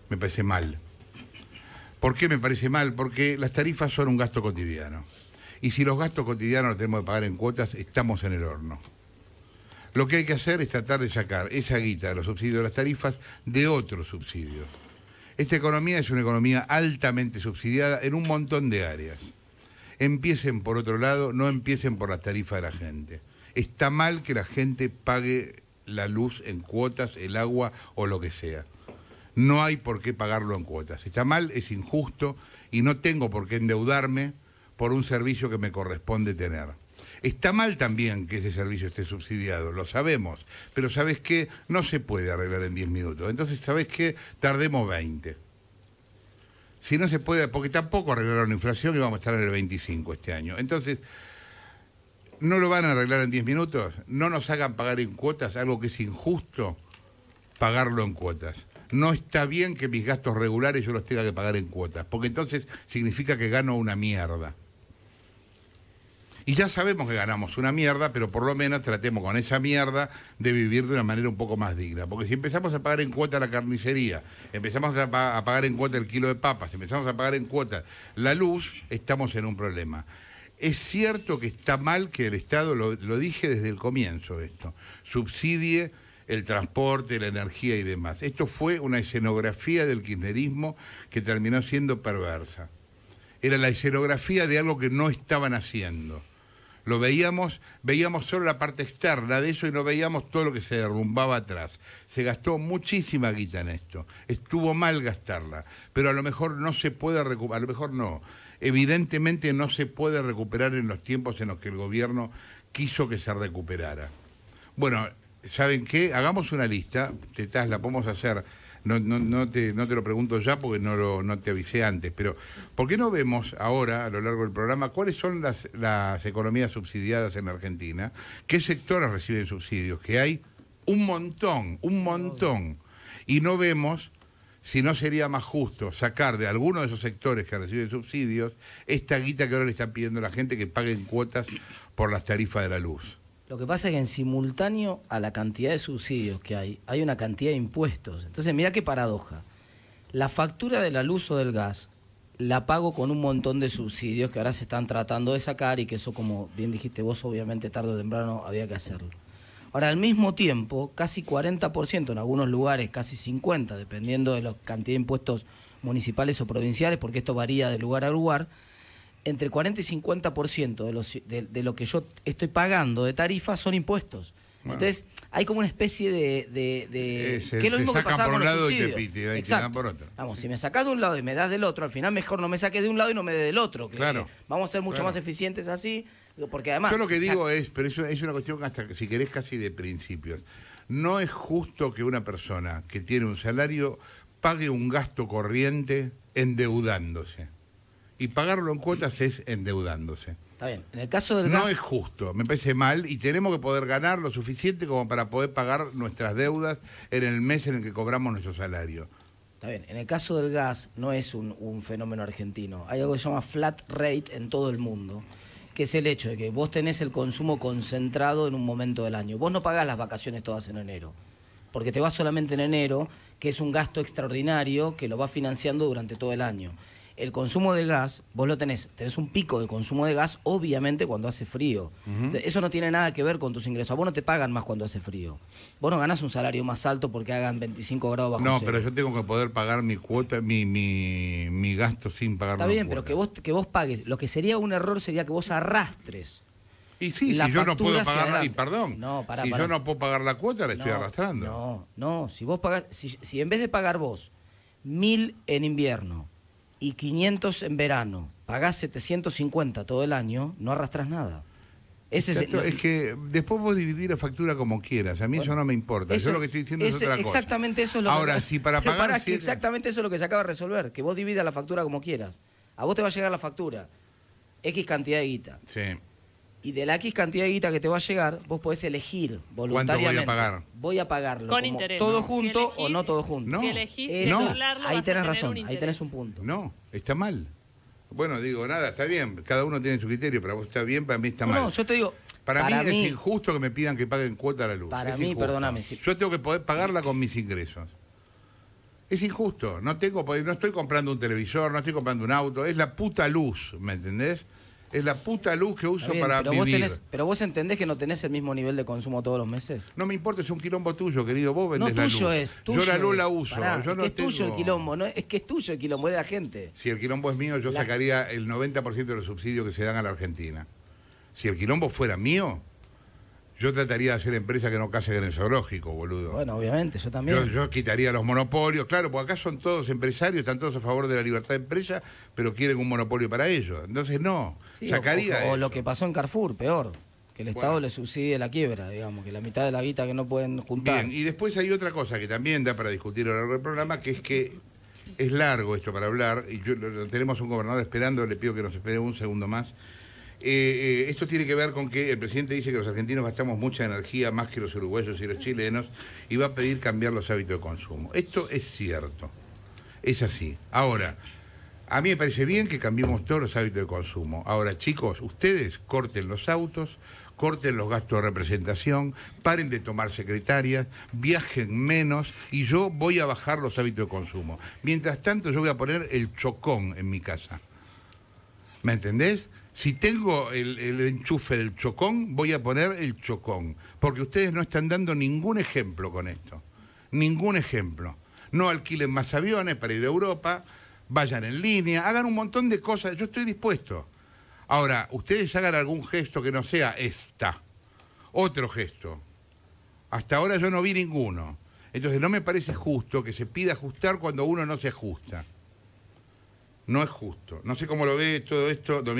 Me parece mal. ¿Por qué me parece mal? Porque las tarifas son un gasto cotidiano. Y si los gastos cotidianos los tenemos que pagar en cuotas, estamos en el horno. Lo que hay que hacer es tratar de sacar esa guita de los subsidios de las tarifas de otros subsidios. Esta economía es una economía altamente subsidiada en un montón de áreas. Empiecen por otro lado, no empiecen por las tarifas de la gente. Está mal que la gente pague la luz en cuotas, el agua o lo que sea. No hay por qué pagarlo en cuotas. Está mal, es injusto y no tengo por qué endeudarme por un servicio que me corresponde tener. Está mal también que ese servicio esté subsidiado, lo sabemos, pero ¿sabes qué? No se puede arreglar en 10 minutos. Entonces, ¿sabes qué? Tardemos 20. Si no se puede, porque tampoco arreglaron la inflación y vamos a estar en el 25 este año. Entonces, ¿no lo van a arreglar en 10 minutos? No nos hagan pagar en cuotas algo que es injusto, pagarlo en cuotas. No está bien que mis gastos regulares yo los tenga que pagar en cuotas, porque entonces significa que gano una mierda. Y ya sabemos que ganamos una mierda, pero por lo menos tratemos con esa mierda de vivir de una manera un poco más digna. Porque si empezamos a pagar en cuota la carnicería, empezamos a pagar en cuota el kilo de papas, empezamos a pagar en cuota la luz, estamos en un problema. Es cierto que está mal que el Estado, lo dije desde el comienzo esto, subsidie el transporte, la energía y demás. Esto fue una escenografía del kirchnerismo que terminó siendo perversa. Era la escenografía de algo que no estaban haciendo. Lo veíamos solo la parte externa de eso y no veíamos todo lo que se derrumbaba atrás. Se gastó muchísima guita en esto. Estuvo mal gastarla, pero a lo mejor no se puede recuperar, a lo mejor no. Evidentemente no se puede recuperar en los tiempos en los que el gobierno quiso que se recuperara. Bueno, ¿saben qué? Hagamos una lista, la podemos hacer. No te lo pregunto ya porque no te avisé antes, pero ¿por qué no vemos ahora, a lo largo del programa, cuáles son las economías subsidiadas en Argentina? ¿Qué sectores reciben subsidios? Que hay un montón. Y no vemos si no sería más justo sacar de alguno de esos sectores que reciben subsidios esta guita que ahora le están pidiendo a la gente que paguen cuotas por las tarifas de la luz. Lo que pasa es que en simultáneo a la cantidad de subsidios que hay una cantidad de impuestos. Entonces, mirá qué paradoja. La factura de la luz o del gas la pago con un montón de subsidios que ahora se están tratando de sacar y que eso, como bien dijiste vos, obviamente tarde o temprano había que hacerlo. Ahora, al mismo tiempo, casi 40%, en algunos lugares casi 50%, dependiendo de la cantidad de impuestos municipales o provinciales, porque esto varía de lugar a lugar, entre 40 y 50% de lo que yo estoy pagando de tarifas son impuestos. Bueno. Entonces, hay como una especie de que es lo mismo que pasaba con los subsidios. Y te dan por otro. Vamos, si me sacás de un lado y me das del otro, al final mejor no me saques de un lado y no me des del otro. Que claro. Vamos a ser mucho más eficientes así, porque además... Yo lo que digo es, pero eso es una cuestión hasta, si querés, casi de principios. No es justo que una persona que tiene un salario pague un gasto corriente endeudándose. Y pagarlo en cuotas es endeudándose. Está bien. En el caso del gas... No es justo, me parece mal, y tenemos que poder ganar lo suficiente como para poder pagar nuestras deudas en el mes en el que cobramos nuestro salario. Está bien. En el caso del gas no es un fenómeno argentino. Hay algo que se llama flat rate en todo el mundo, que es el hecho de que vos tenés el consumo concentrado en un momento del año. Vos no pagás las vacaciones todas en enero, porque te vas solamente en enero, que es un gasto extraordinario que lo vas financiando durante todo el año. El consumo de gas, vos lo tenés un pico de consumo de gas, obviamente, cuando hace frío. Eso no tiene nada que ver con tus ingresos. A vos no te pagan más cuando hace frío. Vos no ganás un salario más alto porque hagan 25 grados bajo cero. No, pero yo tengo que poder pagar mi cuota, mi gasto sin pagar. Está bien, pero que vos pagues. Lo que sería un error sería que vos arrastres. Y sí, si yo no puedo pagar, perdón, yo no puedo pagar la cuota, la estoy arrastrando. No, si vos pagás, si en vez de pagar vos 1.000 en invierno y 500 en verano, pagás 750 todo el año, no arrastrás nada. Es que después vos dividís la factura como quieras, a mí eso no me importa, yo lo que estoy diciendo es otra cosa. Exactamente eso es lo Ahora, si para pagar... Exactamente eso es lo que se acaba de resolver, que vos dividas la factura como quieras. A vos te va a llegar la factura, X cantidad de guita. Sí. Y de la X cantidad de guita que te va a llegar, vos podés elegir voluntariamente. ¿Cuánto voy a pagar? Voy a pagarlo con interés, todo ¿no? junto si elegís, o no todo junto. No. Si elegís ahí tenés razón, ahí tenés un punto. No, está mal. Bueno, digo, nada, está bien, cada uno tiene su criterio, para vos está bien, para mí está mal. No, yo te digo... Para mí es injusto que me pidan que paguen cuota a la luz. Para mí, perdóname. Yo tengo que poder pagarla con mis ingresos. Es injusto. No estoy comprando un televisor, no estoy comprando un auto. Es la puta luz, ¿me entendés? Es la puta luz que uso para vivir. Pero vos entendés que no tenés el mismo nivel de consumo todos los meses. No me importa, es un quilombo tuyo, querido. Vos vendés la luz. Tuyo yo la luz la uso. Pará, yo no es tuyo el quilombo, no es que es tuyo el quilombo, es de la gente. Si el quilombo es mío, yo sacaría el 90% de los subsidios que se dan a la Argentina. Si el quilombo fuera mío, yo trataría de hacer empresas que no casen en el zoológico, boludo. Bueno, obviamente, yo también. Yo quitaría los monopolios, claro, porque acá son todos empresarios, están todos a favor de la libertad de empresa, pero quieren un monopolio para ellos. Entonces no, sí, sacaría o lo que pasó en Carrefour, peor, que el Estado le subsidie la quiebra, digamos, que la mitad de la guita que no pueden juntar. Bien, y después hay otra cosa que también da para discutir a lo largo del programa, que es que es largo esto para hablar, y tenemos un gobernador esperando, le pido que nos espere un segundo más. Esto tiene que ver con que el presidente dice que los argentinos gastamos mucha energía, más que los uruguayos y los chilenos, y va a pedir cambiar los hábitos de consumo. Esto es cierto, es así. Ahora, a mí me parece bien que cambiemos todos los hábitos de consumo. Ahora, chicos, ustedes corten los autos, corten los gastos de representación, paren de tomar secretarias, viajen menos, y yo voy a bajar los hábitos de consumo. Mientras tanto, yo voy a poner el chocón en mi casa. ¿Me entendés? Si tengo el enchufe del chocón, voy a poner el chocón. Porque ustedes no están dando ningún ejemplo con esto. Ningún ejemplo. No alquilen más aviones para ir a Europa, vayan en línea, hagan un montón de cosas. Yo estoy dispuesto. Ahora, ustedes hagan algún gesto que no sea otro gesto. Hasta ahora yo no vi ninguno. Entonces no me parece justo que se pida ajustar cuando uno no se ajusta. No es justo. No sé cómo lo ve todo esto.